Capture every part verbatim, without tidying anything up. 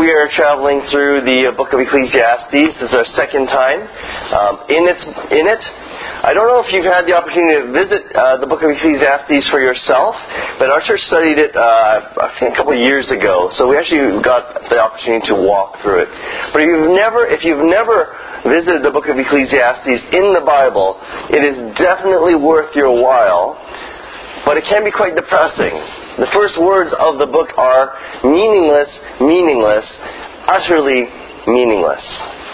we are traveling through the book of Ecclesiastes. This is our second time um, in, its, in it. I don't know if you've had the opportunity to visit uh, the book of Ecclesiastes for yourself, but our church studied it uh, I think a couple of years ago, so we actually got the opportunity to walk through it. But if you've never, if you've never visited the book of Ecclesiastes in the Bible, it is definitely worth your while, but it can be quite depressing. The first words of the book are meaningless, meaningless, utterly meaningless.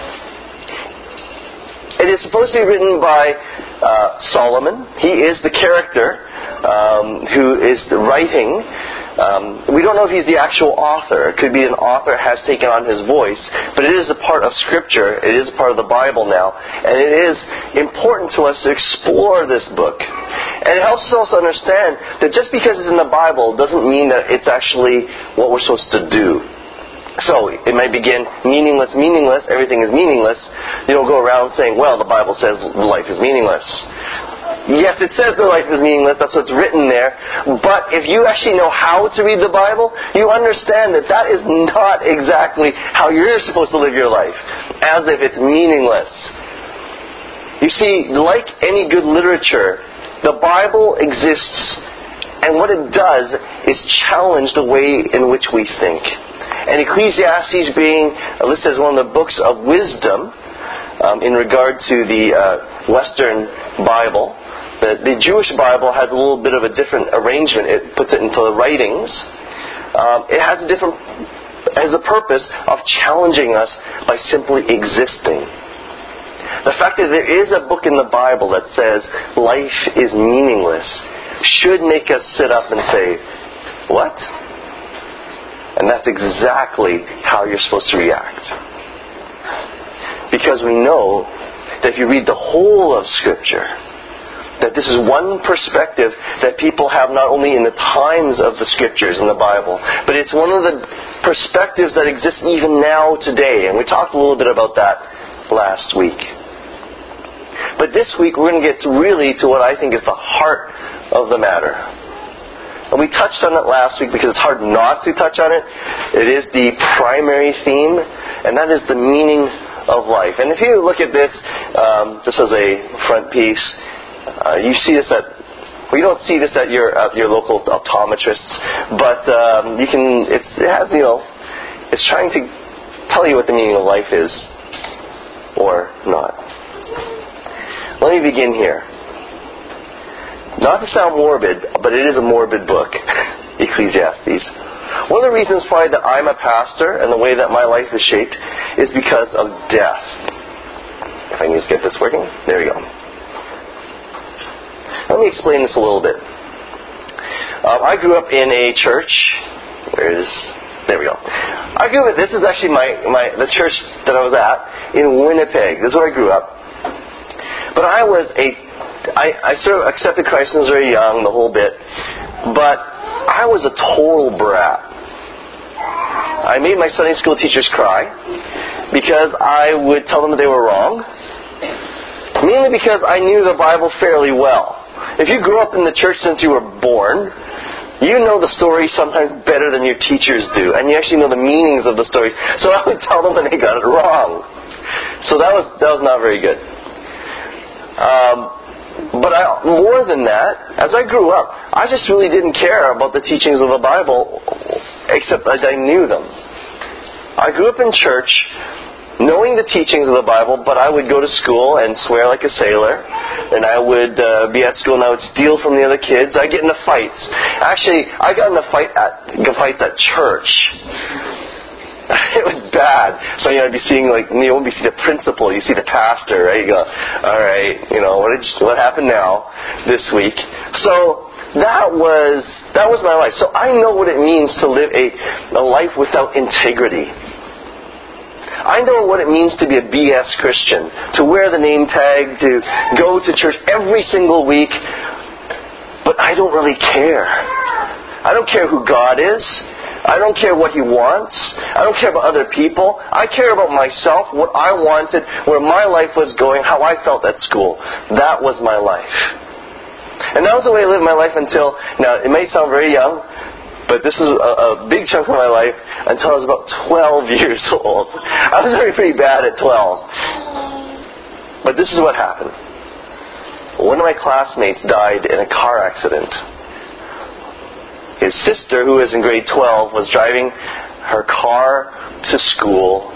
It is supposed to be written by uh, Solomon. He is the character um, who is writing. Um, we don't know if he's the actual author. It could be an author has taken on his voice, but it is a part of Scripture. It is a part of the Bible now, and it is important to us to explore this book. And it helps us also understand that just because it's in the Bible doesn't mean that it's actually what we're supposed to do. So, it might begin meaningless, meaningless, everything is meaningless. You don't go around saying, well, the Bible says life is meaningless. Yes, it says the life is meaningless, that's what's written there. But if you actually know how to read the Bible, you understand that that is not exactly how you're supposed to live your life. As if it's meaningless. You see, like any good literature, the Bible exists, and what it does is challenge the way in which we think. And Ecclesiastes being listed as one of the books of wisdom um, in regard to the uh, Western Bible, the, the Jewish Bible has a little bit of a different arrangement. It puts it into the writings. Um, it has a different, has a purpose of challenging us by simply existing. The fact that there is a book in the Bible that says life is meaningless should make us sit up and say, what? And that's exactly how you're supposed to react. Because we know that if you read the whole of Scripture, that this is one perspective that people have not only in the times of the Scriptures in the Bible, but it's one of the perspectives that exists even now today. And we talked a little bit about that last week. But this week we're going to get to really to what I think is the heart of the matter. And we touched on it last week because it's hard not to touch on it. It is the primary theme, and that is the meaning of life. And if you look at this um, just as a front piece, uh, you see this at, well, you don't see this at your at your local optometrists, but um, you can. It's, it has, you know, it's trying to tell you what the meaning of life is, or not. Let me begin here. Not to sound morbid, but it is a morbid book, Ecclesiastes. One of the reasons why that I'm a pastor and the way that my life is shaped is because of death. If I can just get this working. There we go. Let me explain this a little bit. Um, I grew up in a church. Where is... There we go. I grew up... This is actually my, my the church that I was at in Winnipeg. This is where I grew up. But I was a I, I sort of accepted Christ when I was very young, the whole bit. But I was a total brat. I made my Sunday school teachers cry because I would tell them that they were wrong. Mainly because I knew the Bible fairly well. If you grew up in the church since you were born, you know the stories sometimes better than your teachers do. And you actually know the meanings of the stories. So I would tell them when they got it wrong. So that was that was not very good. Um... But I, more than that, as I grew up, I just really didn't care about the teachings of the Bible, except that I knew them. I grew up in church, knowing the teachings of the Bible, but I would go to school and swear like a sailor, and I would uh, be at school and I would steal from the other kids. I'd get into fights. Actually, I got into fight at, fights at church. It was bad. So, you know, I'd be seeing, like, you won't be see the principal, you see the pastor, right? You go, all right, you know, what did you, what happened now this week? So that was that was my life. So I know what it means to live a, a life without integrity. I know what it means to be a B S Christian, to wear the name tag, to go to church every single week, but I don't really care. I don't care who God is. I don't care what He wants. I don't care about other people. I care about myself, what I wanted, where my life was going, how I felt at school. That was my life. And that was the way I lived my life until, now it may sound very young, But this is a, a big chunk of my life until I was about twelve years old. I was already pretty bad at twelve. But this is what happened. One of my classmates died in a car accident. His sister, who was in grade twelve, was driving her car to school,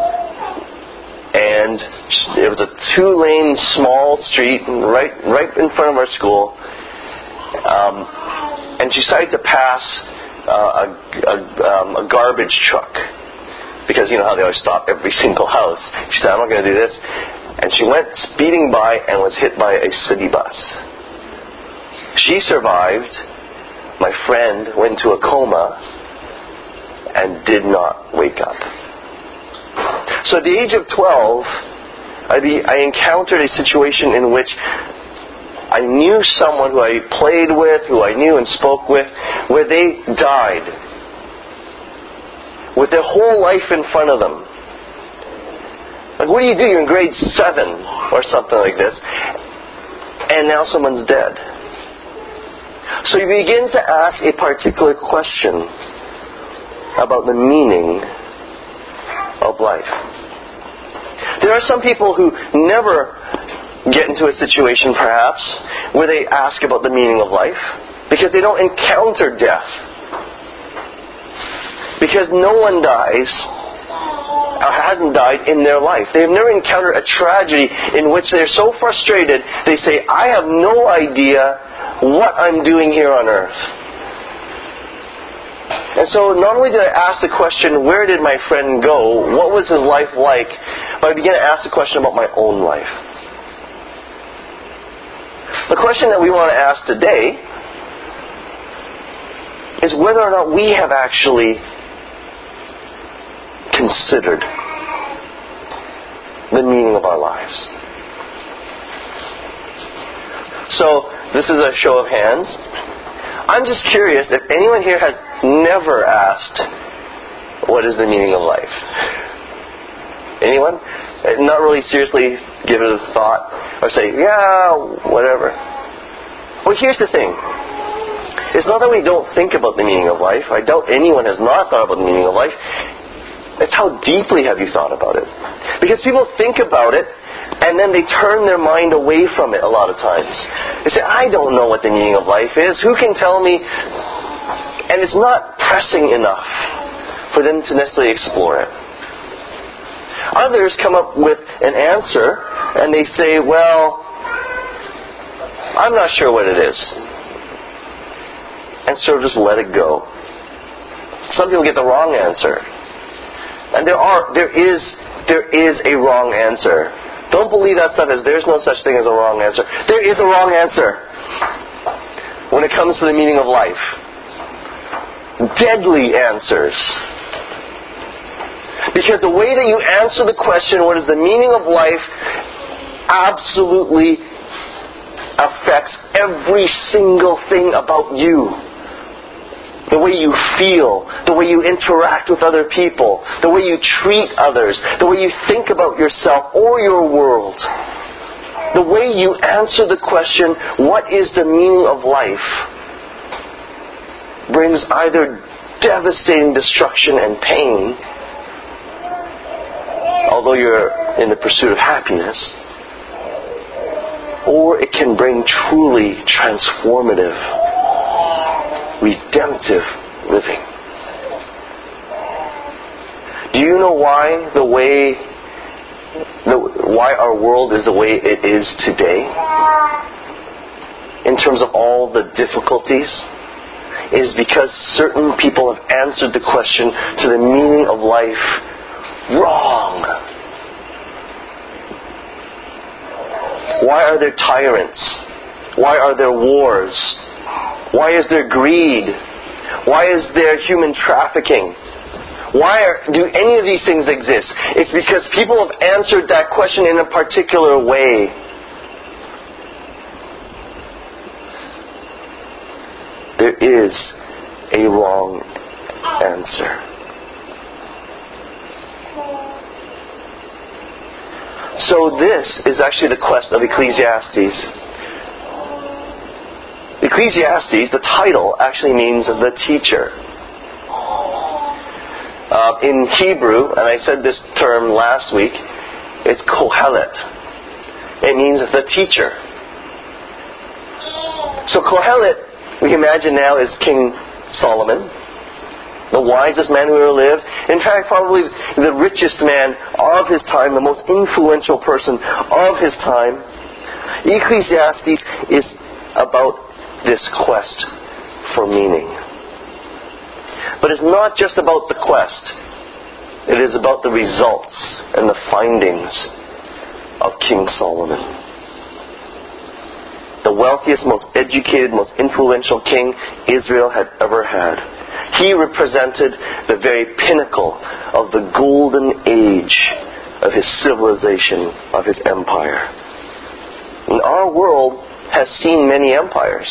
and it was a two-lane small street right right in front of our school. Um, and she decided to pass uh, a, a, um, a garbage truck, because you know how they always stop every single house. She said, "I'm not going to do this." And she went speeding by and was hit by a city bus. She survived. My friend went into a coma and did not wake up. So at the age of twelve, I, be, I encountered a situation in which I knew someone who I played with, who I knew and spoke with, where they died with their whole life in front of them. Like, what do you do? You're in grade seven or something like this, and now someone's dead. So you begin to ask a particular question about the meaning of life. There are some people who never get into a situation, perhaps, where they ask about the meaning of life, because they don't encounter death. Because no one dies, or hasn't died in their life. They have never encountered a tragedy in which they're so frustrated, they say, I have no idea what I'm doing here on earth. And so not only did I ask the question, where did my friend go? What was his life like? But I began to ask the question about my own life. The question that we want to ask today is whether or not we have actually considered the meaning of our lives. So, this is a show of hands. I'm just curious if anyone here has never asked, what is the meaning of life? Anyone? Not really seriously give it a thought, or say, yeah, whatever. Well, here's the thing. It's not that we don't think about the meaning of life. I doubt anyone has not thought about the meaning of life. It's how deeply have you thought about it? Because people think about it, and then they turn their mind away from it a lot of times. They say, I don't know what the meaning of life is. Who can tell me? And it's not pressing enough for them to necessarily explore it. Others come up with an answer, and they say, well, I'm not sure what it is. And so just let it go. Some people get the wrong answer. And there are, there is, there is a wrong answer. Don't believe that stuff as there's no such thing as a wrong answer. There is a wrong answer when it comes to the meaning of life. Deadly answers. Because the way that you answer the question, what is the meaning of life, absolutely affects every single thing about you. The way you feel, the way you interact with other people, the way you treat others, the way you think about yourself or your world. The way you answer the question, what is the meaning of life, brings either devastating destruction and pain, although you're in the pursuit of happiness, or it can bring truly transformative, redemptive living. Do you know why the way, the, why our world is the way it is today? In terms of all the difficulties? It is because certain people have answered the question to the meaning of life wrong. Why are there tyrants? Why are there wars? Why is there greed? Why is there human trafficking? Why are, do any of these things exist? It's because people have answered that question in a particular way. There is a wrong answer. So this is actually the quest of Ecclesiastes. Ecclesiastes, the title, actually means the teacher. Uh, in Hebrew, and I said this term last week, it's Kohelet. It means the teacher. So Kohelet, we imagine now, is King Solomon, the wisest man who ever lived. In fact, probably the richest man of his time, the most influential person of his time. Ecclesiastes is about this quest for meaning. But it's not just about the quest. It is about the results and the findings of King Solomon. The wealthiest, most educated, most influential king Israel had ever had. He represented the very pinnacle of the golden age of his civilization, of his empire. And our world has seen many empires.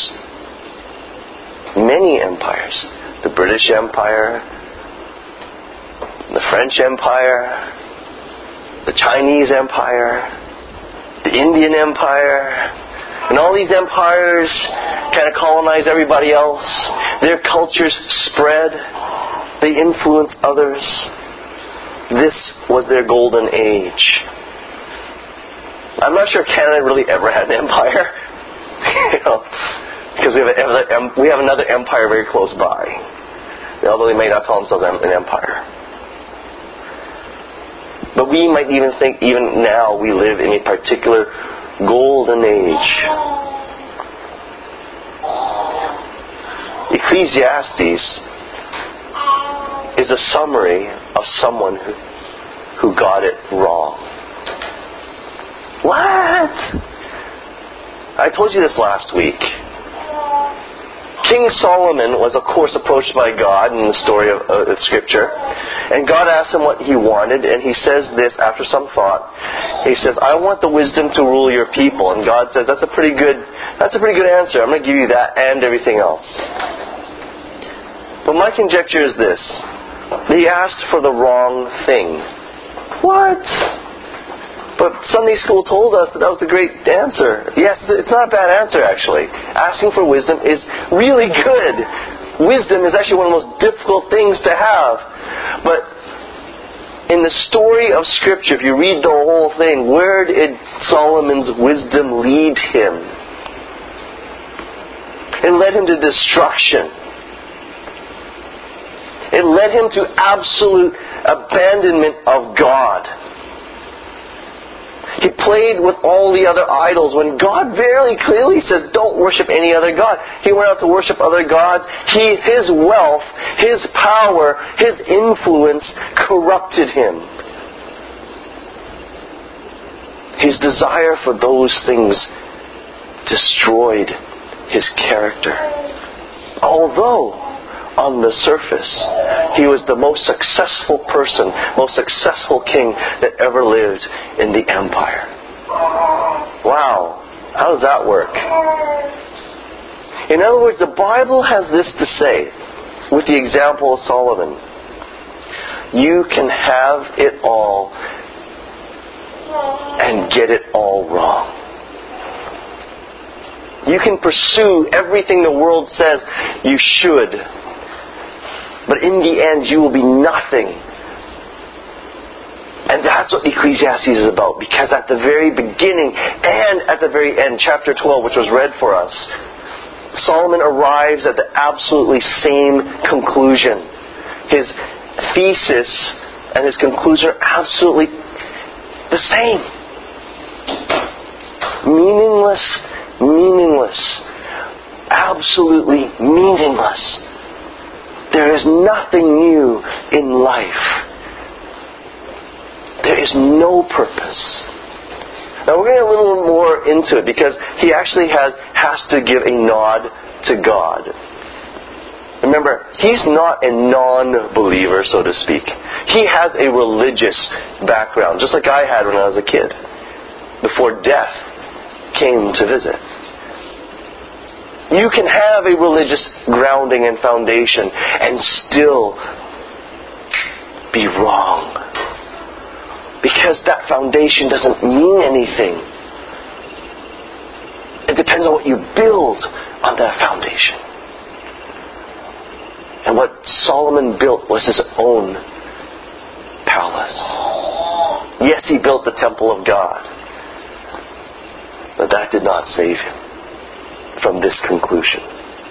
Many empires. The British Empire, the French Empire, the Chinese Empire, the Indian Empire, and all these empires kind of colonize everybody else. Their cultures spread. They influence others. This was their golden age. I'm not sure Canada really ever had an empire. you know, because we have, a, we have another empire very close by. Although they may not call themselves an empire. But we might even think, even now, we live in a particular golden age. Ecclesiastes is a summary of someone who, who got it wrong. What? I told you this last week. King Solomon was, of course, approached by God in the story of, uh, of Scripture. And God asked him what he wanted, and he says this after some thought. He says, I want the wisdom to rule your people. And God says, that's a pretty good, that's a pretty good answer. I'm going to give you that and everything else. But my conjecture is this. He asked for the wrong thing. What? But Sunday school told us that that was the great answer. Yes, it's not a bad answer, actually. Asking for wisdom is really good. Wisdom is actually one of the most difficult things to have. But in the story of Scripture, if you read the whole thing, where did Solomon's wisdom lead him? It led him to destruction. It led him to absolute abandonment of God. He played with all the other idols when God very clearly says, don't worship any other God. He went out to worship other gods. He, his wealth, his power, his influence corrupted him. His desire for those things destroyed his character. Although, on the surface, he was the most successful person, most successful king that ever lived in the empire. Wow. How does that work? In other words, the Bible has this to say, with the example of Solomon. You can have it all and get it all wrong. You can pursue everything the world says you should. But in the end, you will be nothing. And that's what Ecclesiastes is about. Because at the very beginning and at the very end, chapter twelve, which was read for us, Solomon arrives at the absolutely same conclusion. His thesis and his conclusion are absolutely the same. Meaningless, meaningless. Absolutely meaningless. There is nothing new in life. There is no purpose. Now we're going to get a little more into it because he actually has, has to give a nod to God. Remember, he's not a non-believer, so to speak. He has a religious background, just like I had when I was a kid, before death came to visit. You can have a religious grounding and foundation and still be wrong. Because that foundation doesn't mean anything. It depends on what you build on that foundation. And what Solomon built was his own palace. Yes, he built the temple of God. But that did not save him from this conclusion.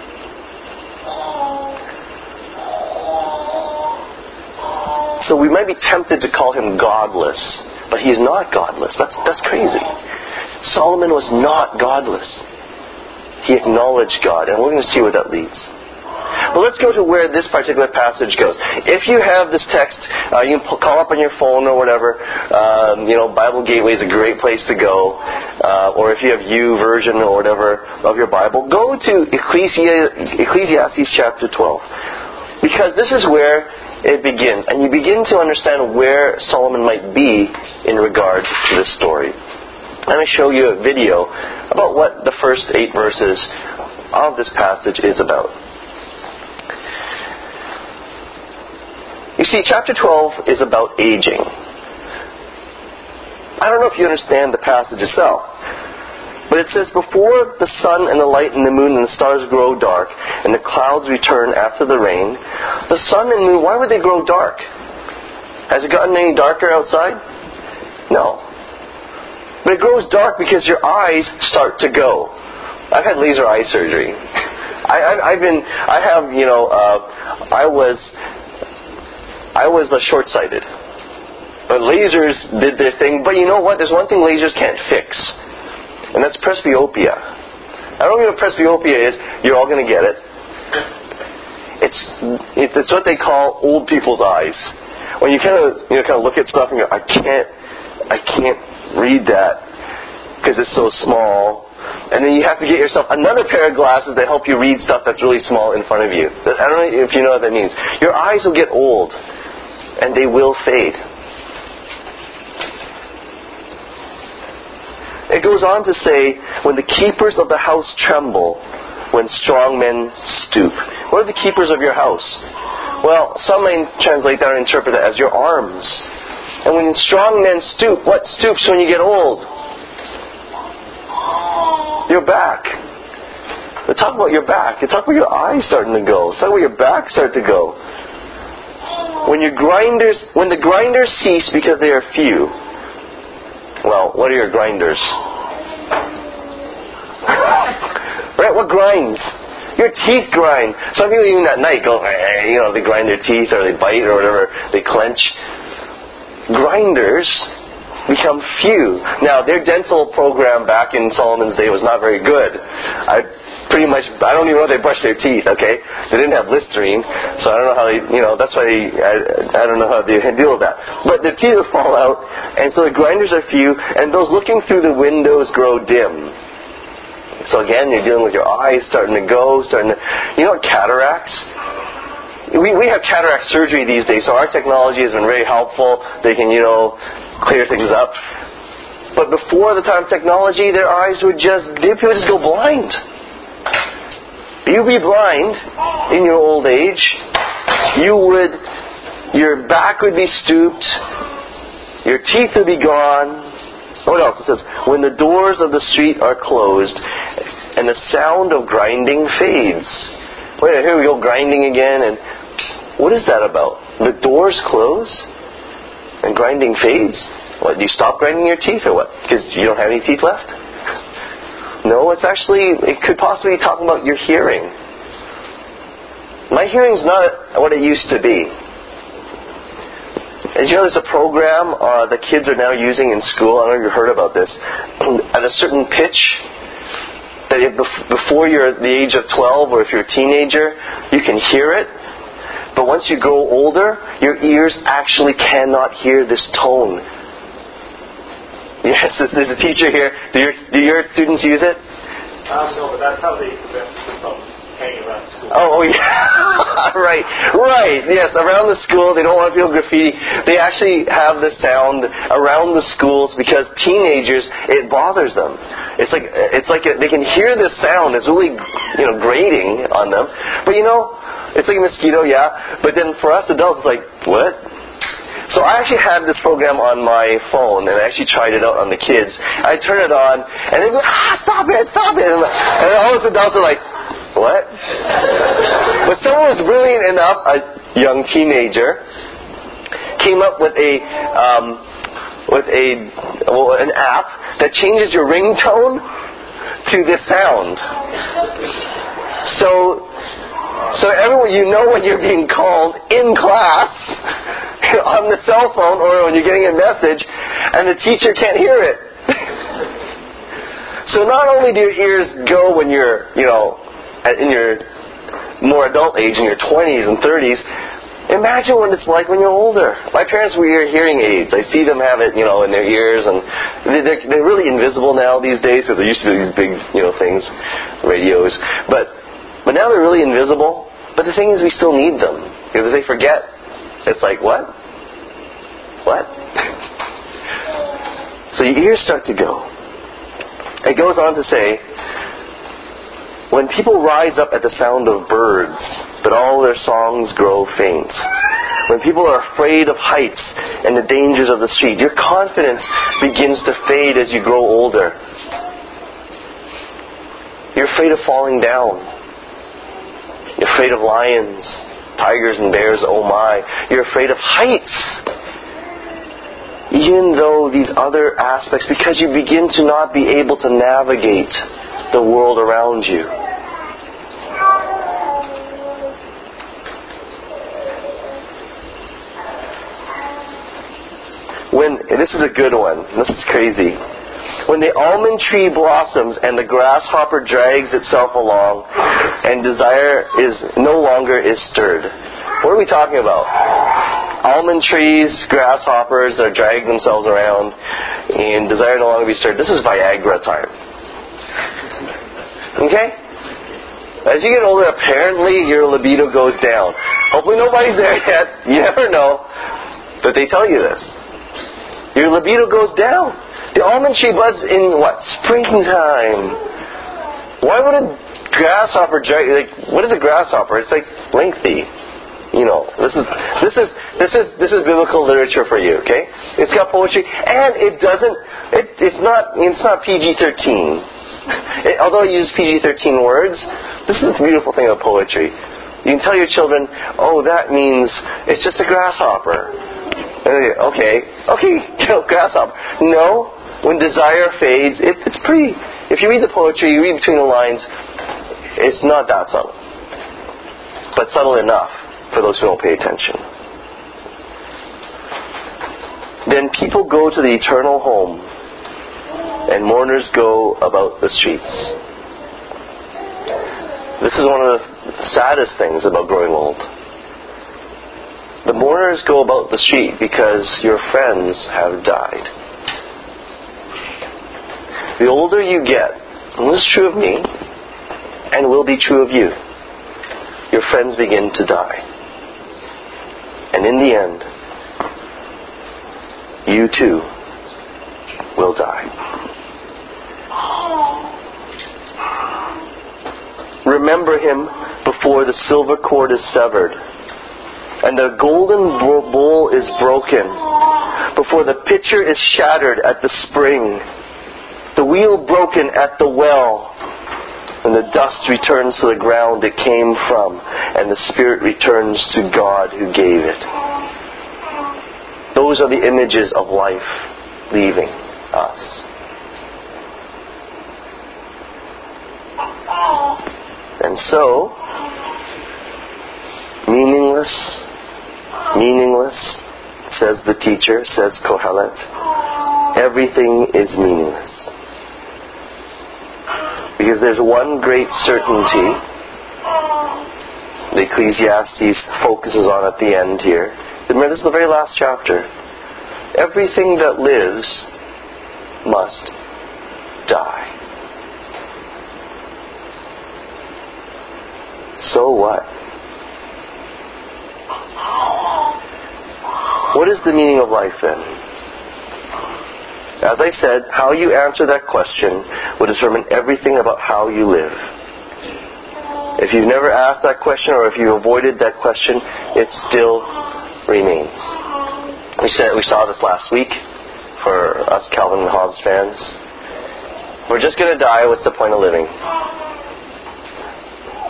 So we might be tempted to call him godless, but he's not godless. That's, that's crazy. Solomon was not godless. He acknowledged God, and we're going to see where that leads. But let's go to where this particular passage goes. If you have this text, uh, you can call up on your phone or whatever. Um, you know, Bible Gateway is a great place to go. Uh, or if you have U version or whatever of your Bible, go to Ecclesi- Ecclesiastes chapter twelve. Because this is where it begins. And you begin to understand where Solomon might be in regard to this story. I'm going to show you a video about what the first eight verses of this passage is about. You see, chapter twelve is about aging. I don't know if you understand the passage itself, but it says, before the sun and the light and the moon and the stars grow dark, and the clouds return after the rain, the sun and moon, why would they grow dark? Has it gotten any darker outside? No. But it grows dark because your eyes start to go. I've had laser eye surgery. I, I, I've been, I have, you know, uh, I was... I was uh, short-sighted. But lasers did their thing. But you know what? There's one thing lasers can't fix. And that's presbyopia. I don't know what presbyopia is. You're all going to get it. It's it's what they call old people's eyes. When you kind of you know kind of look at stuff and go, I can't I can't read that because it's so small. And then you have to get yourself another pair of glasses that help you read stuff that's really small in front of you. I don't know if you know what that means. Your eyes will get old. And they will fade. It goes on to say, when the keepers of the house tremble, when strong men stoop. What are the keepers of your house? Well, some may translate that or interpret it as your arms. And when strong men stoop, what stoops when you get old? Your back. But talk about your back. You talk about your eyes starting to go. Talk about your back start to go. When your grinders, when the grinders cease because they are few. Well, what are your grinders? Right? What grinds? Your teeth grind. Some people even at night go, eh, you know, they grind their teeth or they bite or whatever, they clench. Grinders become few. Now, their dental program back in Solomon's day was not very good. I pretty much, I don't even know if they brushed their teeth, okay? They didn't have Listerine, so I don't know how they, you know, that's why they, I, I don't know how they deal with that. But their teeth will fall out, and so the grinders are few, and those looking through the windows grow dim. So again, you're dealing with your eyes starting to go, starting to, you know what, cataracts? We we have cataract surgery these days, so our technology has been very helpful. They can, you know, clear things up. But before the time of technology, their eyes would just, they would just go blind. You'd be blind in your old age. You would, your back would be stooped. Your teeth would be gone. What else? It says, when the doors of the street are closed and the sound of grinding fades. Wait, here we go, grinding again. And what is that about? The doors close and grinding fades? What, do you stop grinding your teeth or what? Because you don't have any teeth left? No, it's actually, it could possibly be talking about your hearing. My hearing's not what it used to be. As you know, there's a program uh, that kids are now using in school. I don't know if you've heard about this. At a certain pitch, that if before you're the age of twelve or if you're a teenager, you can hear it. But once you grow older, your ears actually cannot hear this tone. Yes, there's a teacher here. Do your, do your students use it? Um, no, but that's how they prevent people from hanging around school. Oh, oh yeah. right, right. Yes, around the school, they don't want people graffiti. They actually have the sound around the schools because teenagers, it bothers them. It's like it's like a, they can hear this sound. It's really, you know, grating on them. But you know, it's like a mosquito, yeah. But then for us adults, it's like, what? So I actually had this program on my phone, and I actually tried it out on the kids. I turn it on, and they go, ah, stop it, stop it. And all the adults are like, What? But someone was brilliant enough, a young teenager, came up with a um, with a well, an app that changes your ringtone to this sound. So, so everyone, you know when you're being called in class on the cell phone or when you're getting a message, and the teacher can't hear it. So not only do your ears go when you're, you know, in your more adult age, in your twenties and thirties. Imagine what it's like when you're older. My parents wear hearing aids. I see them have it, you know, in their ears, and they're, they're really invisible now these days. So there used to be these big, you know, things, radios, but but now they're really invisible. But the thing is, we still need them because if they forget, it's like what? What? So your ears start to go. It goes on to say, when people rise up at the sound of birds, but all their songs grow faint. When people are afraid of heights and the dangers of the street, your confidence begins to fade as you grow older. You're afraid of falling down. You're afraid of lions, tigers and bears, oh my. You're afraid of heights. Even though these other aspects, because you begin to not be able to navigate the world around you. When, this is a good one. This is crazy. When the almond tree blossoms and the grasshopper drags itself along and desire is no longer is stirred. What are we talking about? Almond trees, grasshoppers that are dragging themselves around and desire no longer be stirred. This is Viagra time. Okay? As you get older, apparently your libido goes down. Hopefully nobody's there yet. You never know. But they tell you this. Your libido goes down. The almond tree buds in what? Springtime. Why would a grasshopper drag, like, what is a grasshopper? It's like lengthy. You know, this is this is this is this is biblical literature for you, okay? It's got poetry, and it doesn't. It, it's not. It's not P G thirteen. It, although it uses P G thirteen words, this is the beautiful thing about poetry. You can tell your children, "Oh, that means it's just a grasshopper." Okay, okay, grasshopper. No, when desire fades, it, it's pretty. If you read the poetry, you read between the lines. It's not that subtle, but subtle enough for those who don't pay attention. Then people go to the eternal home, and mourners go about the streets. This is one of the saddest things about growing old. The mourners go about the street because your friends have died. The older you get, and this is true of me, and will be true of you, your friends begin to die. And in the end, you too will die. Remember him before the silver cord is severed and the golden bowl is broken, before the pitcher is shattered at the spring, the wheel broken at the well, and the dust returns to the ground it came from, and the spirit returns to God who gave it. Those are the images of life leaving us. And so, meaningless, meaningless, says the teacher, says Kohelet, everything is meaningless. Because there's one great certainty the Ecclesiastes focuses on at the end here. Remember, this is the very last chapter. Everything that lives must die. So what? What is the meaning of life then? As I said, how you answer that question will determine everything about how you live. If you've never asked that question, or if you avoided that question, it still remains. We said we saw this last week for us Calvin and Hobbes fans. We're just going to die. What's the point of living?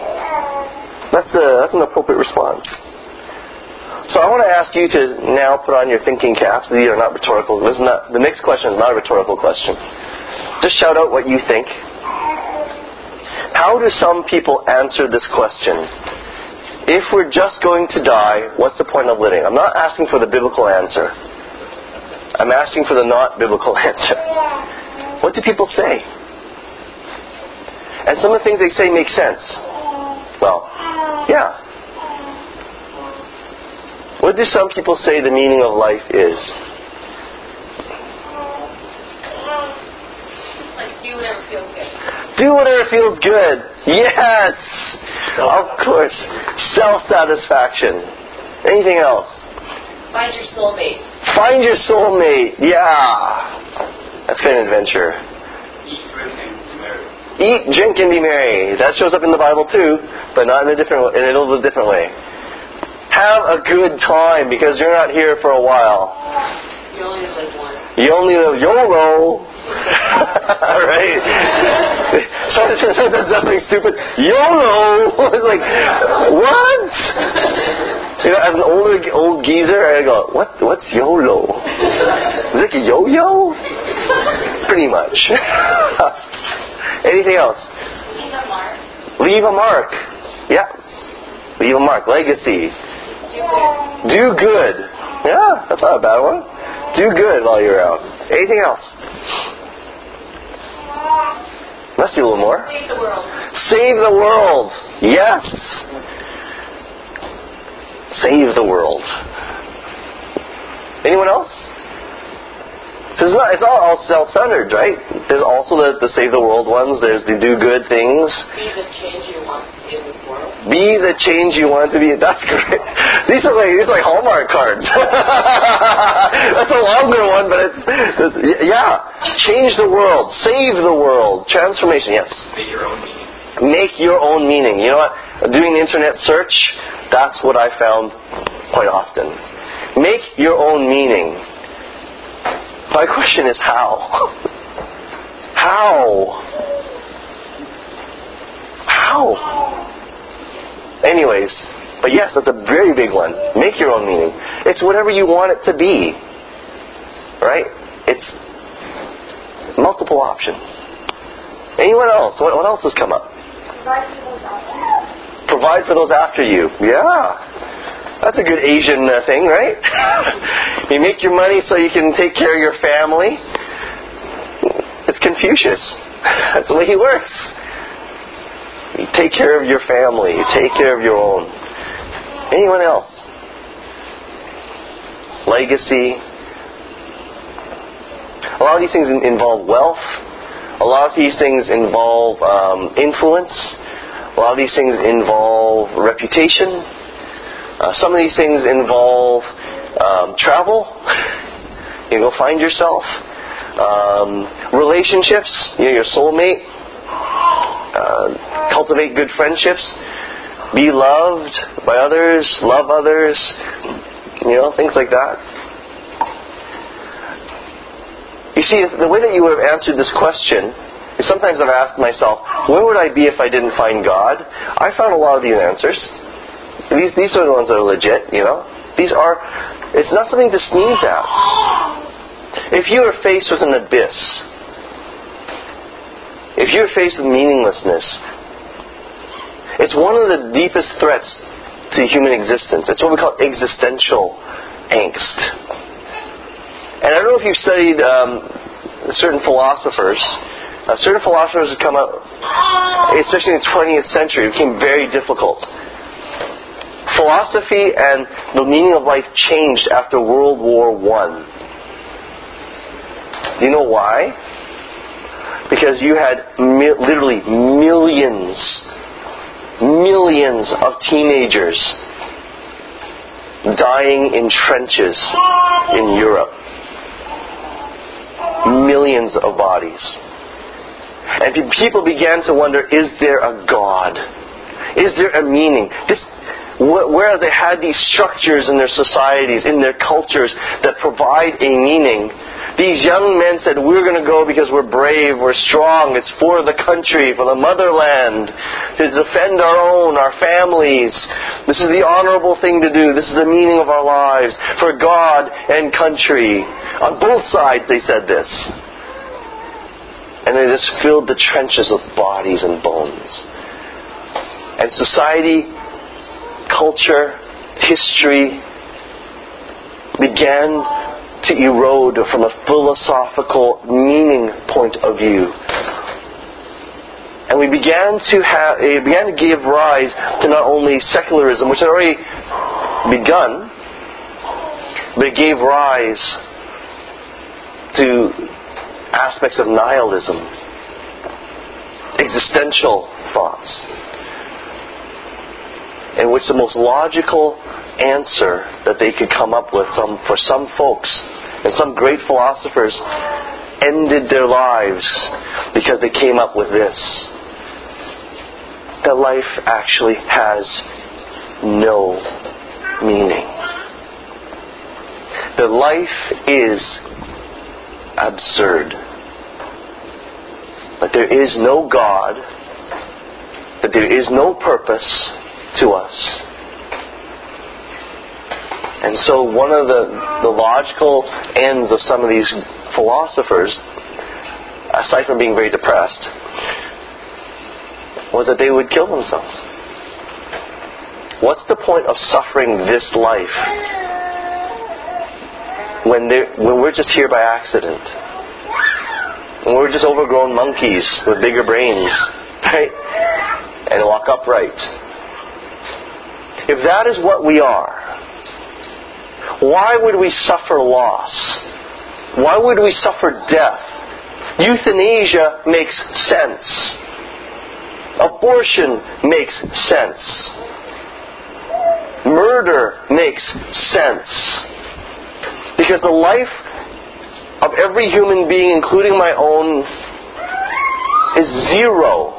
That's a, that's an appropriate response. So I want to ask you to now put on your thinking caps. These are not rhetorical. This is not, the next question is not a rhetorical question. Just shout out what you think. How do some people answer this question? If we're just going to die, what's the point of living? I'm not asking for the biblical answer. I'm asking for the not biblical answer. What do people say? And some of the things they say make sense. Well, yeah. What do some people say the meaning of life is? Like, do whatever feels good. Do whatever feels good. Yes! Of course. Self-satisfaction. Anything else? Find your soulmate. Find your soulmate. Yeah. That's kind of an adventure. Eat, drink, and be merry. Eat, drink, and be merry. That shows up in the Bible too, but not in a different, in a little different way. Have a good time because you're not here for a while. You only live once. You only live YOLO. Right? So it says something stupid. YOLO. It's like, what? You know, as an older old geezer, I go, what? What's YOLO? Is it like a yo-yo? Pretty much. Anything else? Leave a mark. Leave a mark. Yeah. Leave a mark. Legacy. Do good. Do good. Yeah, that's not a bad one. Do good while you're out. Anything else? Let's do a little more. Save the world. Save the world. Yes. Save the world. Anyone else? It's not, it's not all self-centered, right? There's also the, the save the world ones. There's the do good things. Be the change you want to see in this world. Be the change you want to be. That's great. These are like these are like Hallmark cards. That's a longer one, but it's, it's yeah. Change the world. Save the world. Transformation. Yes. Make your own meaning. Make your own meaning. You know what? Doing the internet search, that's what I found quite often. Make your own meaning. My question is how? How? How? Anyways, but yes, that's a very big one. Make your own meaning. It's whatever you want it to be. Right? It's multiple options. Anyone else? What, what else has come up? Provide for those after you. Provide for those after you. Yeah. That's a good Asian uh, thing, right? You make your money so you can take care of your family. It's Confucius. That's the way he works. You take care of your family. You take care of your own. Anyone else? Legacy. A lot of these things involve wealth. A lot of these things involve um, influence. A lot of these things involve reputation. Uh, some of these things involve um, travel. You go find yourself. Um, relationships. You know, your soulmate. Uh, cultivate good friendships. Be loved by others. Love others. You know, things like that. You see, the way that you would have answered this question is sometimes I've asked myself, where would I be if I didn't find God? I found a lot of these answers. These these are the ones that are legit, you know. These are, it's not something to sneeze at. If you are faced with an abyss, if you're faced with meaninglessness, it's one of the deepest threats to human existence. It's what we call existential angst. And I don't know if you've studied um, certain philosophers. Uh, certain philosophers have come out, especially in the twentieth century, it became very difficult. Philosophy and the meaning of life changed after World War One. Do you know why? Because you had mi- literally millions, millions of teenagers dying in trenches in Europe. Millions of bodies. And people began to wonder, is there a God? Is there a meaning? This, whereas they had these structures in their societies, in their cultures that provide a meaning, These young men said, we're going to go because we're brave, we're strong, it's for the country, for the motherland, to defend our own, our families. This is the honorable thing to do. This is the meaning of our lives, for God and country. On both sides they said this. And they just filled the trenches with bodies and bones. And society, culture, history began to erode from a philosophical meaning point of view. And we began to have, it began to give rise to not only secularism, which had already begun, but it gave rise to aspects of nihilism, existential thoughts, in which the most logical answer that they could come up with some, for some folks and some great philosophers ended their lives because they came up with this: that life actually has no meaning. That life is absurd. That there is no God. That there is no purpose to us. And so one of the, the logical ends of some of these philosophers, aside from being very depressed, was that they would kill themselves. What's the point of suffering this life when, when we're just here by accident? When we're just overgrown monkeys with bigger brains, right? And walk upright. If that is what we are, why would we suffer loss? Why would we suffer death? Euthanasia makes sense. Abortion makes sense. Murder makes sense. Because the life of every human being, including my own, is zero.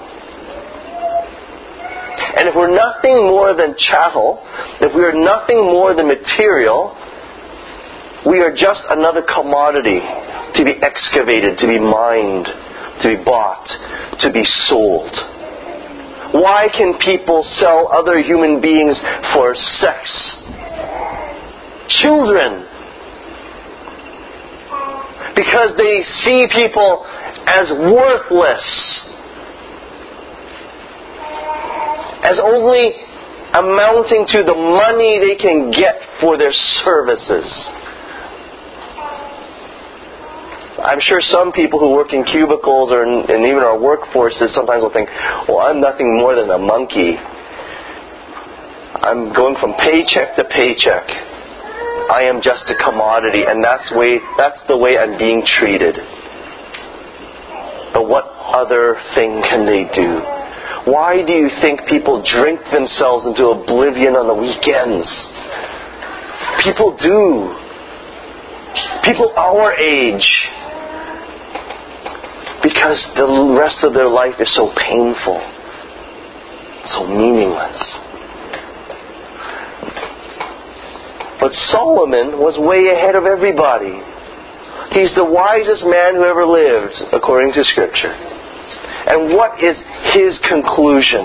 And if we're nothing more than chattel, if we are nothing more than material, we are just another commodity to be excavated, to be mined, to be bought, to be sold. Why can people sell other human beings for sex? Children. Because they see people as worthless, as only amounting to the money they can get for their services. I'm sure some people who work in cubicles or in, and even our workforces sometimes will think, well, I'm nothing more than a monkey. I'm going from paycheck to paycheck. I am just a commodity, and that's way that's the way I'm being treated. But what other thing can they do? Why do you think people drink themselves into oblivion on the weekends? People do. People our age. Because the rest of their life is so painful, so meaningless. But Solomon was way ahead of everybody. He's the wisest man who ever lived, according to Scripture. And what is his conclusion?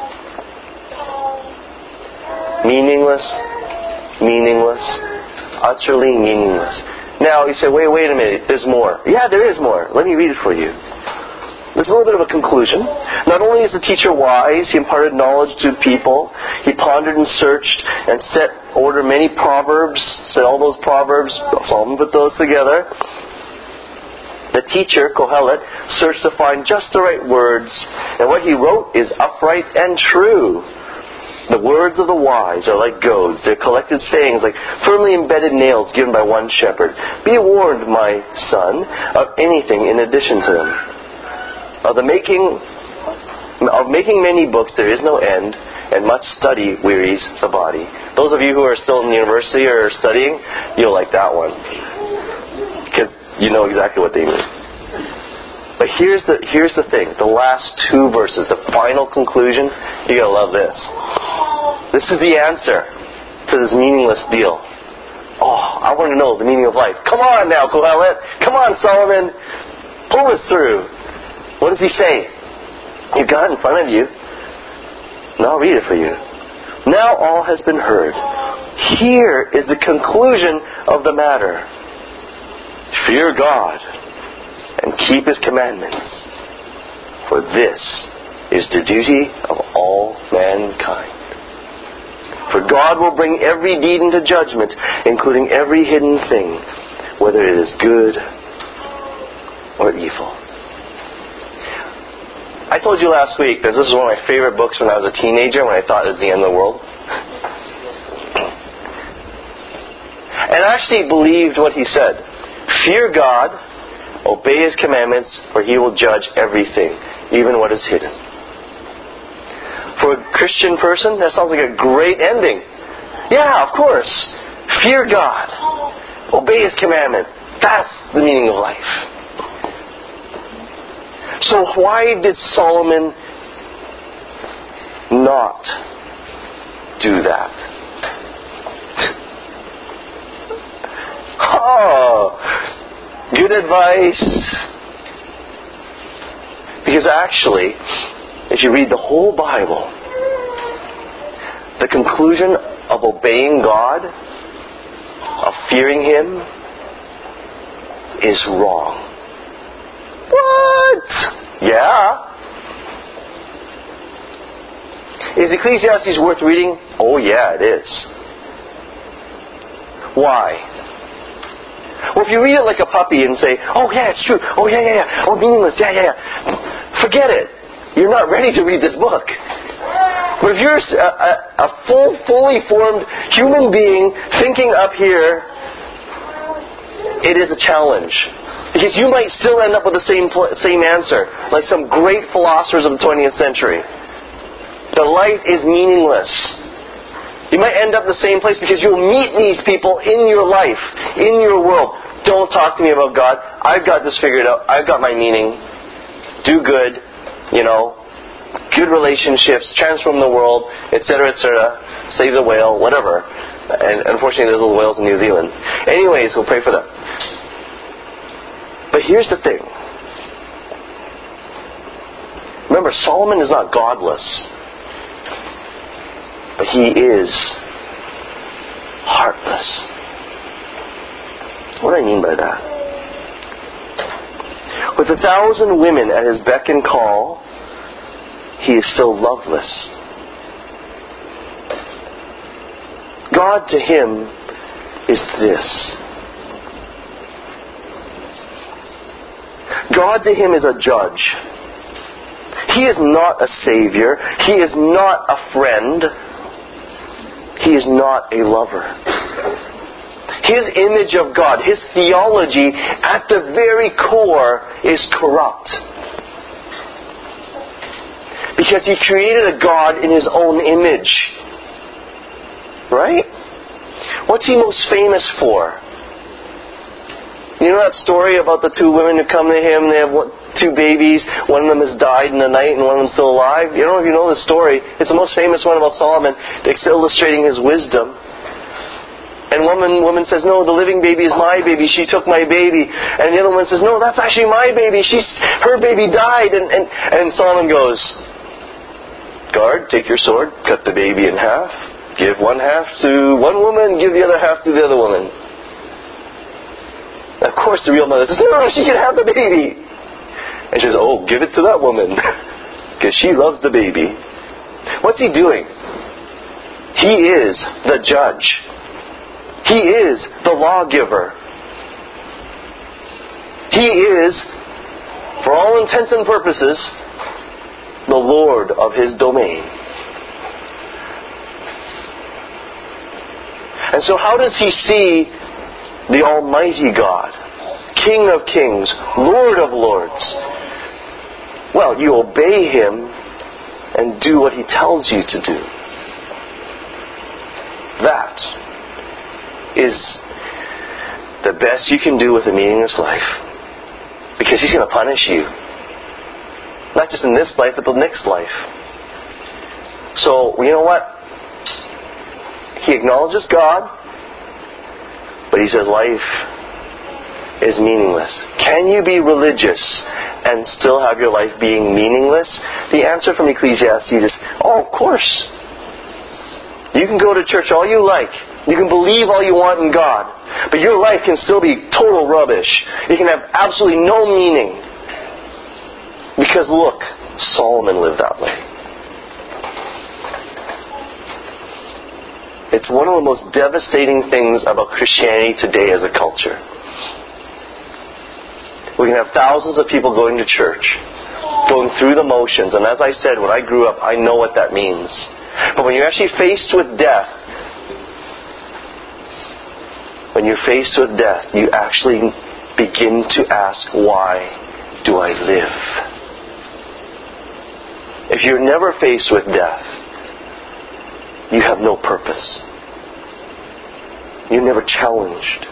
Meaningless, meaningless, utterly meaningless. Now you say, wait, wait a minute, there's more. Yeah, there is more. Let me read it for you. There's a little bit of a conclusion. Not only is the teacher wise, he imparted knowledge to people. He pondered and searched and set order many proverbs. Said all those proverbs, Solomon put those together. The teacher, Kohelet, searched to find just the right words. And what he wrote is upright and true. The words of the wise are like goads. They're collected sayings like firmly embedded nails given by one shepherd. Be warned, my son, of anything in addition to them. Of the making of making many books there is no end, and much study wearies the body. Those of you who are still in university or studying, you'll like that one, because you know exactly what they mean. But here's the here's the thing: the last two verses, the final conclusion. You're gonna love this. This is the answer to this meaningless deal. Oh, I want to know the meaning of life. Come on now, Kohelet. Come on, Solomon. Pull us through. What does he say? You've got it in front of you. And I'll read it for you. Now all has been heard. Here is the conclusion of the matter. Fear God and keep His commandments, for this is the duty of all mankind. For God will bring every deed into judgment, including every hidden thing, whether it is good or evil. I told you last week that this is one of my favorite books when I was a teenager, when I thought it was the end of the world. And I actually believed what he said. Fear God, obey His commandments, for He will judge everything, even what is hidden. For a Christian person, that sounds like a great ending. Yeah, of course. Fear God, obey His commandment. That's the meaning of life. So why did Solomon not do that? Oh, good advice. Because actually, if you read the whole Bible, the conclusion of obeying God, of fearing Him, is wrong. What? Yeah. Is Ecclesiastes worth reading? Oh yeah, it is. Why? Well, if you read it like a puppy and say, oh yeah, it's true, oh yeah, yeah, yeah, oh meaningless, yeah, yeah, yeah, forget it. You're not ready to read this book. But if you're a, a, a full, fully formed human being thinking up here, it is a challenge. Because you might still end up with the same same answer, like some great philosophers of the twentieth century. The life is meaningless. You might end up in the same place because you'll meet these people in your life, in your world. Don't talk to me about God. I've got this figured out. I've got my meaning. Do good, you know, good relationships, transform the world, et cetera, et cetera. Save the whale, whatever. And unfortunately, there's little whales in New Zealand. Anyways, we'll pray for them. But here's the thing. Remember, Solomon is not godless. But he is heartless. What do I mean by that? With a thousand women at his beck and call, he is still loveless. God to him is this. God to him is a judge. He is not a savior. He is not a friend. He is not a lover. His image of God, His theology, at the very core, is corrupt. Because He created a God in His own image. Right? What's He most famous for? You know that story about the two women who come to Him, they have two babies, one of them has died in the night and one of them is still alive? You don't know if you know the story. It's the most famous one about Solomon. It's illustrating his wisdom. And one woman, woman says, no, the living baby is my baby. She took my baby. And the other one says, no, that's actually my baby. She's, her baby died. And, and, and Solomon goes, guard, take your sword, cut the baby in half. Give one half to one woman, give the other half to the other woman. Of course the real mother says, no, no, she can have the baby. And she says, oh, give it to that woman. Because she loves the baby. What's he doing? He is the judge. He is the lawgiver. He is, for all intents and purposes, the Lord of his domain. And so how does he see the Almighty God, King of kings, Lord of lords? Well, you obey Him and do what He tells you to do. That is the best you can do with a meaningless life. Because He's going to punish you. Not just in this life, but the next life. So, you know what? He acknowledges God. But he said life is meaningless. Can you be religious and still have your life being meaningless? The answer from Ecclesiastes is, oh, of course. You can go to church all you like. You can believe all you want in God. But your life can still be total rubbish. It can have absolutely no meaning. Because look, Solomon lived that way. It's one of the most devastating things about Christianity today as a culture. We can have thousands of people going to church, going through the motions, and as I said, when I grew up, I know what that means. But when you're actually faced with death, when you're faced with death, you actually begin to ask, why do I live? If you're never faced with death, you have no purpose. You're never challenged.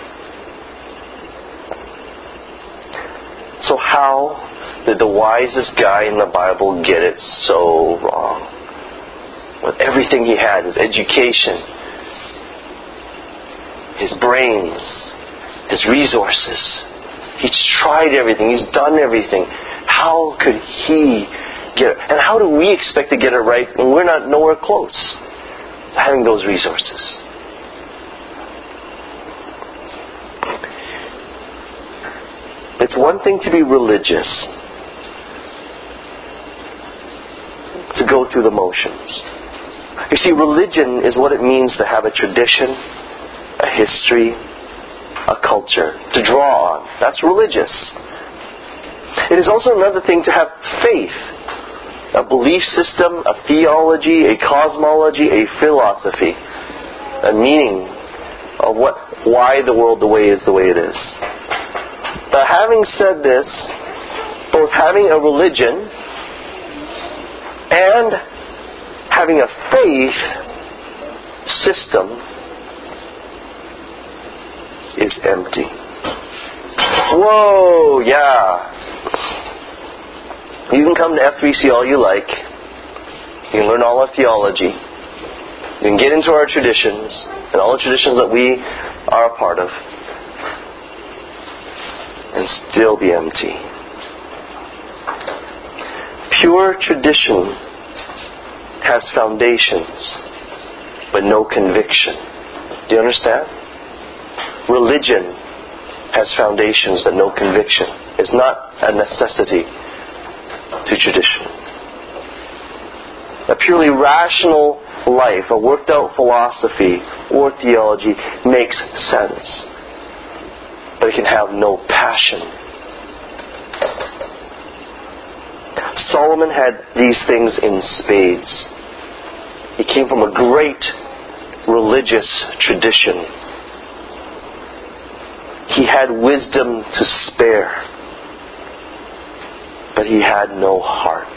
So how did the wisest guy in the Bible get it so wrong? With everything he had, his education, his brains, his resources. He's tried everything. He's done everything. How could he get it? And how do we expect to get it right when we're not nowhere close to having those resources? It's one thing to be religious, to go through the motions. You see, religion is what it means to have a tradition, a history, a culture to draw on. That's religious. It is also another thing to have faith, a belief system, a theology, a cosmology, a philosophy, a meaning of what, why the world the way is the way it is. But having said this, both having a religion and having a faith system is empty. Whoa, yeah. You can come to F three C all you like. You can learn all our theology. You can get into our traditions and all the traditions that we are a part of, and still be empty. Pure tradition has foundations, but no conviction. Do you understand? Religion has foundations, but no conviction. It's not a necessity to tradition. A purely rational life, a worked out philosophy or theology makes sense, but it can have no passion. Solomon had these things in spades. He came from a great religious tradition. He had wisdom to spare, but he had no heart.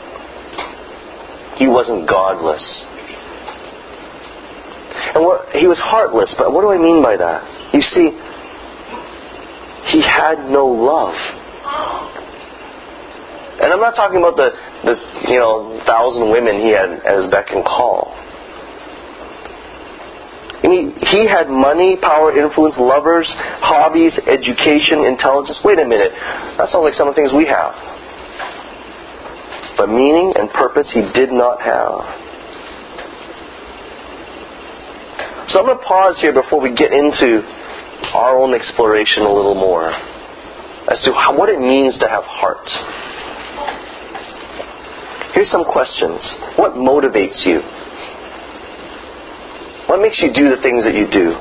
He wasn't godless. And what, he was heartless, but what do I mean by that? You see, he had no love. And I'm not talking about the, the you know, thousand women he had at his beck and call. And he, he had money, power, influence, lovers, hobbies, education, intelligence. Wait a minute. That sounds like some of the things we have. But meaning and purpose he did not have. So I'm going to pause here before we get into our own exploration a little more as to how, what it means to have heart. Here's some questions. What motivates you? What makes you do the things that you do?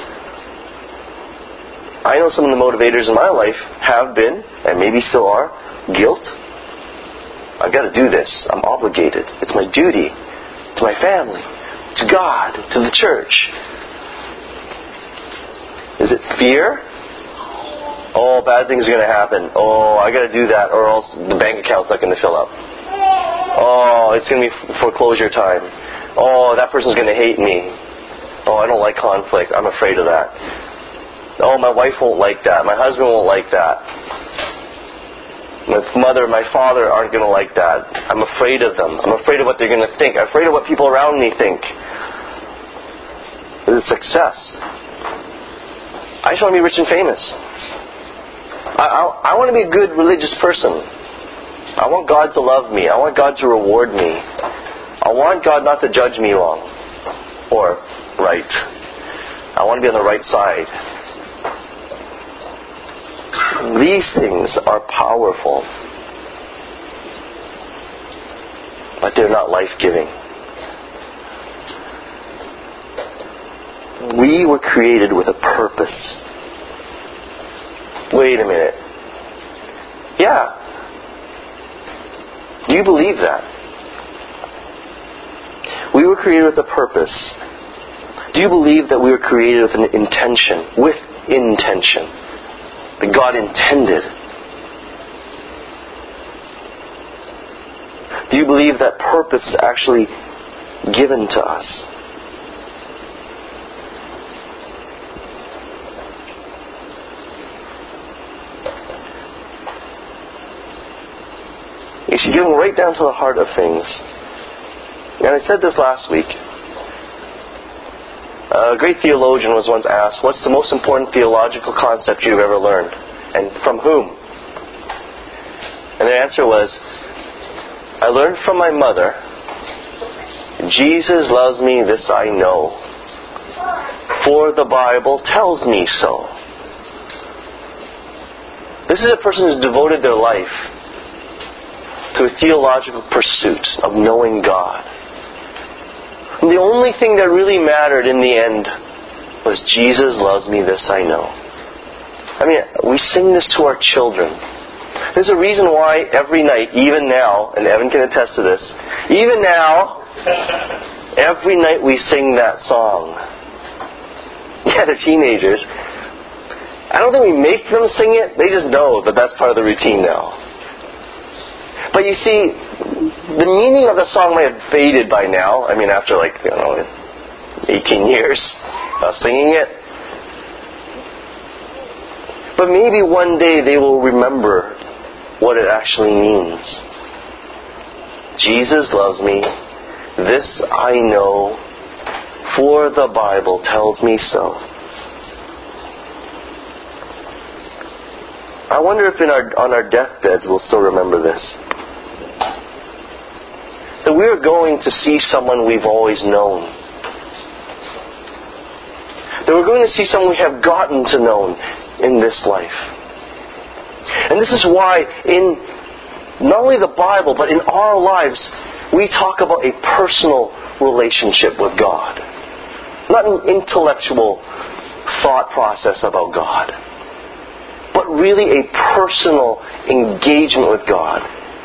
I know some of the motivators in my life have been, and maybe still are, guilt. I've got to do this. I'm obligated. It's my duty to my family, to God, to the church. Is it fear? Oh, bad things are going to happen. Oh, I got to do that or else the bank account's not going to fill up. Oh, it's going to be foreclosure time. Oh, that person's going to hate me. Oh, I don't like conflict. I'm afraid of that. Oh, my wife won't like that. My husband won't like that. My mother, my father aren't going to like that. I'm afraid of them. I'm afraid of what they're going to think. I'm afraid of what people around me think. Is it success? I just want to be rich and famous. I, I, I want to be a good religious person. I want God to love me. I want God to reward me. I want God not to judge me wrong or right. I want to be on the right side. These things are powerful, but they're not life-giving. We were created with a purpose. Wait a minute. Yeah. Do you believe that? We were created with a purpose. Do you believe that we were created with an intention? With intention. That God intended. Do you believe that purpose is actually given to us? You see, getting right down to the heart of things. And I said this last week. A great theologian was once asked, what's the most important theological concept you've ever learned? And from whom? And the answer was, I learned from my mother, Jesus loves me, this I know. For the Bible tells me so. This is a person who's devoted their life to a theological pursuit of knowing God. And the only thing that really mattered in the end was Jesus loves me, this I know. I mean, we sing this to our children. There's a reason why every night, even now, and Evan can attest to this, even now, every night we sing that song. Yeah, they're teenagers. I don't think we make them sing it, they just know that that's part of the routine now. But you see, the meaning of the song may have faded by now. I mean, after like, you know, eighteen years of singing it. But maybe one day they will remember what it actually means. Jesus loves me. This I know, for the Bible tells me so. I wonder if in our, on our deathbeds we'll still remember this. That we're going to see someone we've always known. That we're going to see someone we have gotten to know in this life. And this is why in not only the Bible, but in our lives, we talk about a personal relationship with God. Not an intellectual thought process about God, but really a personal engagement with God.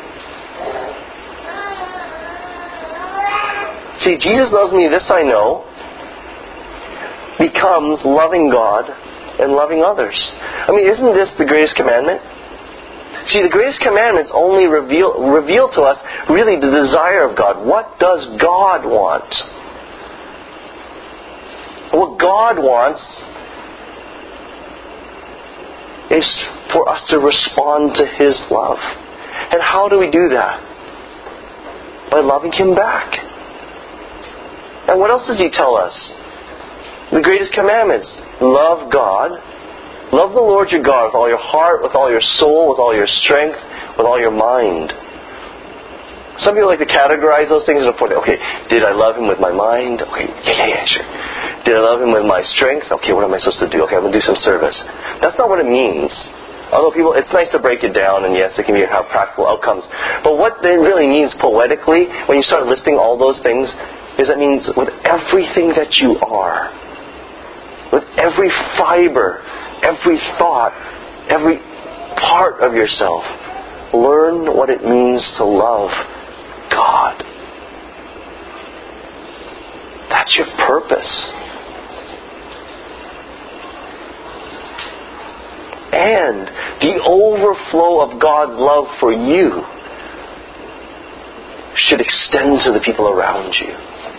See, Jesus loves me, this I know, becomes loving God and loving others. I mean, isn't this the greatest commandment? See, the greatest commandments only reveal, reveal to us really the desire of God. What does God want? What God wants is for us to respond to His love. And how do we do that? By loving Him back. And what else does He tell us? The greatest commandments. Love God. Love the Lord your God with all your heart, with all your soul, with all your strength, with all your mind. Some people like to categorize those things and put, okay, did I love Him with my mind? Okay, yeah, yeah, yeah, sure. Did I love Him with my strength? Okay, what am I supposed to do? Okay, I'm going to do some service. That's not what it means. Although people, it's nice to break it down, and yes, it can be have practical outcomes. But what it really means poetically, when you start listing all those things, is that means with everything that you are, with every fiber, every thought, every part of yourself, learn what it means to love God. That's your purpose. And the overflow of God's love for you should extend to the people around you.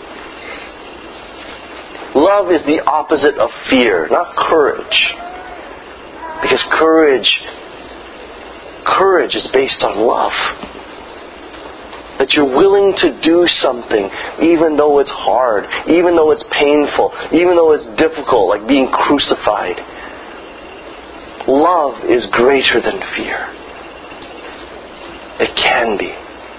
Love is the opposite of fear, not courage. Because courage, courage is based on love. That you're willing to do something even though it's hard, even though it's painful, even though it's difficult, like being crucified. love is greater than fear. It can be.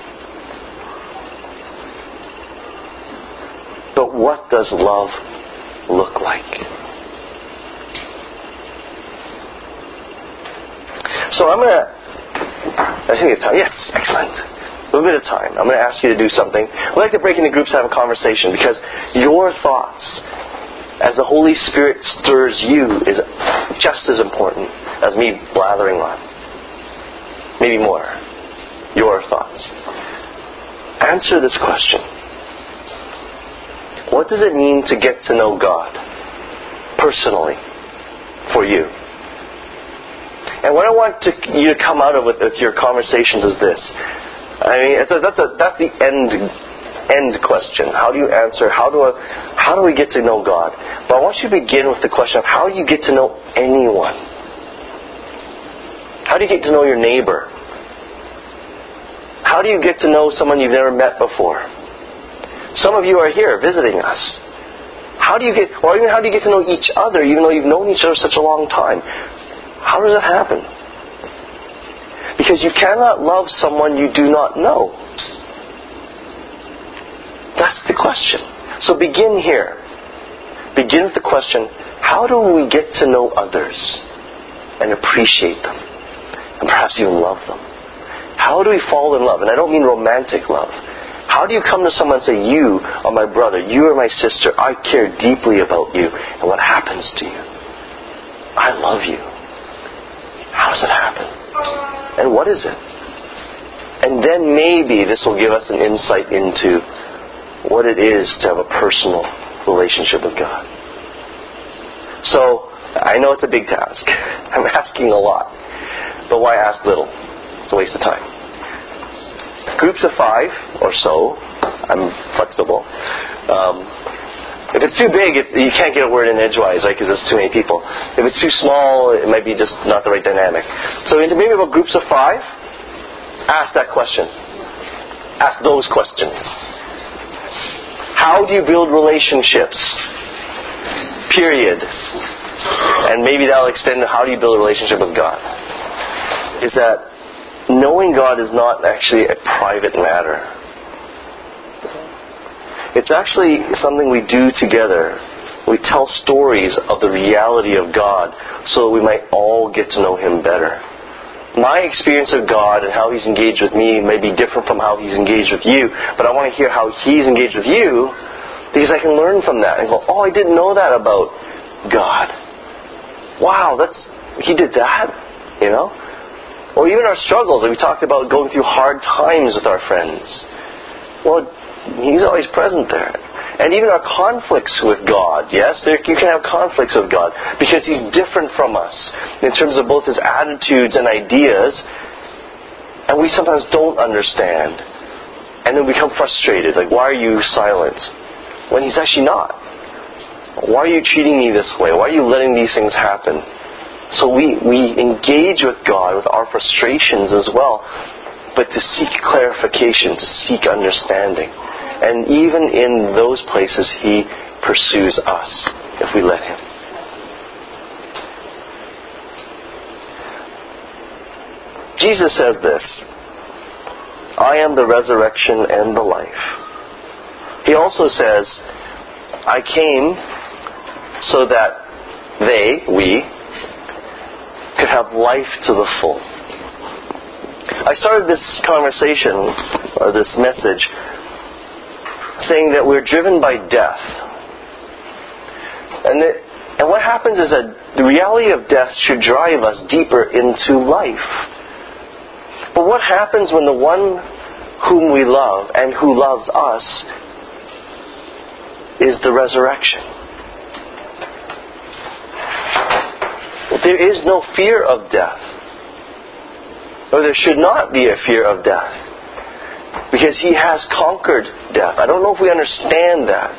But what does love look like? So I'm going to, I think it's time. Yes, excellent. A little bit of time. I'm going to ask you to do something. We'd like to break into groups and have a conversation, because your thoughts, as the Holy Spirit stirs you, is just as important as me blathering on. Maybe more. Your thoughts. Answer this question. What does it mean to get to know God personally for you? And what I want to, you to come out of with, with your conversations is this. I mean, it's a, that's a, that's the end end question. How do you answer? How do I, how do we get to know God? But I want you to begin with the question of how do you get to know anyone? How do you get to know your neighbor? How do you get to know someone you've never met before? Some of you are here visiting us. How do you get, or even how do you get to know each other, even though you've known each other such a long time? How does that happen? Because you cannot love someone you do not know. That's the question. So begin here. Begin with the question, how do we get to know others and appreciate them and perhaps even love them? How do we fall in love? And I don't mean romantic love. How do you come to someone and say, you are my brother, you are my sister, I care deeply about you, and what happens to you? I love you. How does it happen? And what is it? And then maybe this will give us an insight into what it is to have a personal relationship with God. So, I know it's a big task. I'm asking a lot. But why ask little? It's a waste of time. Groups of five or so. I'm flexible. Um, if it's too big, it, you can't get a word in edgewise, right? Because it's too many people. If it's too small, it might be just not the right dynamic. So maybe about groups of five, ask that question. Ask those questions. How do you build relationships? Period. And maybe that'll extend to how do you build a relationship with God? Is that knowing God is not actually a private matter. It's actually something we do together. We tell stories of the reality of God so that we might all get to know Him better. My experience of God and how He's engaged with me may be different from how He's engaged with you, but I want to hear how He's engaged with you because I can learn from that and go, oh, I didn't know that about God. Wow, that's He did that, you know? Or even our struggles, like we talked about going through hard times with our friends. Well, He's always present there. And even our conflicts with God, yes, there, you can have conflicts with God because He's different from us in terms of both His attitudes and ideas, and we sometimes don't understand. And then we become frustrated, like, why are you silent? When He's actually not. Why are you treating me this way? Why are you letting these things happen? So we, we engage with God with our frustrations as well, but to seek clarification, to seek understanding. And even in those places, He pursues us if we let Him. Jesus says this, I am the resurrection and the life. He also says, I came so that they, we, could have life to the full. I started this conversation, or this message, saying that we're driven by death. And, that, and what happens is that the reality of death should drive us deeper into life. But what happens when the one whom we love and who loves us is the resurrection? There is no fear of death. Or there should not be a fear of death. Because He has conquered death. I don't know if we understand that.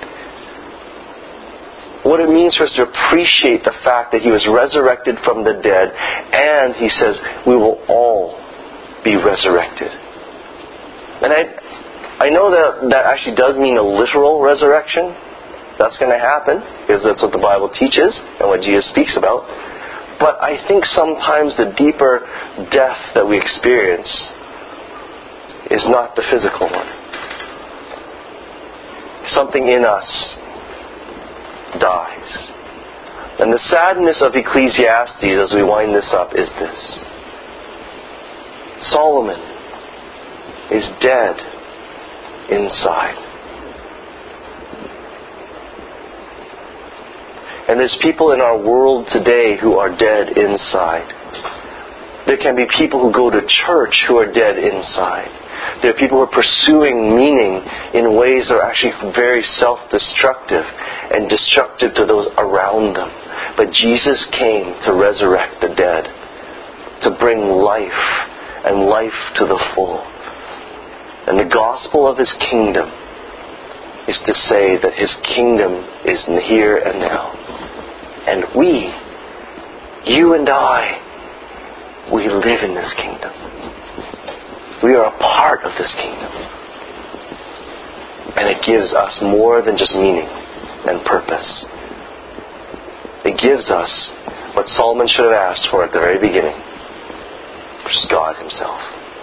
What it means for us to appreciate the fact that He was resurrected from the dead, and He says we will all be resurrected. And I, I know that that actually does mean a literal resurrection. That's going to happen, because that's what the Bible teaches and what Jesus speaks about. But I think sometimes the deeper death that we experience is not the physical one. Something in us dies. And the sadness of Ecclesiastes, as we wind this up, is this. Solomon is dead inside. And there's people in our world today who are dead inside. There can be people who go to church who are dead inside. There are people who are pursuing meaning in ways that are actually very self-destructive and destructive to those around them. But Jesus came to resurrect the dead, to bring life and life to the full. And the gospel of His kingdom is to say that His kingdom is here and now. And we, you and I, we live in this kingdom. We are a part of this kingdom. And it gives us more than just meaning and purpose. It gives us what Solomon should have asked for at the very beginning, which is God Himself.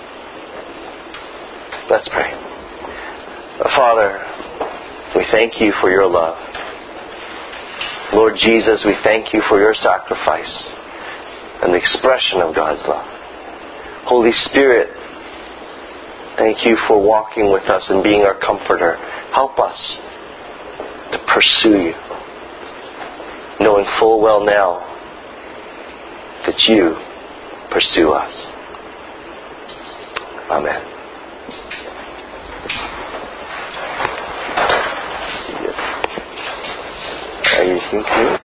Let's pray. Father, we thank You for Your love. Lord Jesus, we thank You for Your sacrifice and the expression of God's love. Holy Spirit, thank You for walking with us and being our comforter. Help us to pursue You, knowing full well now that You pursue us. Amen. Are you thinking?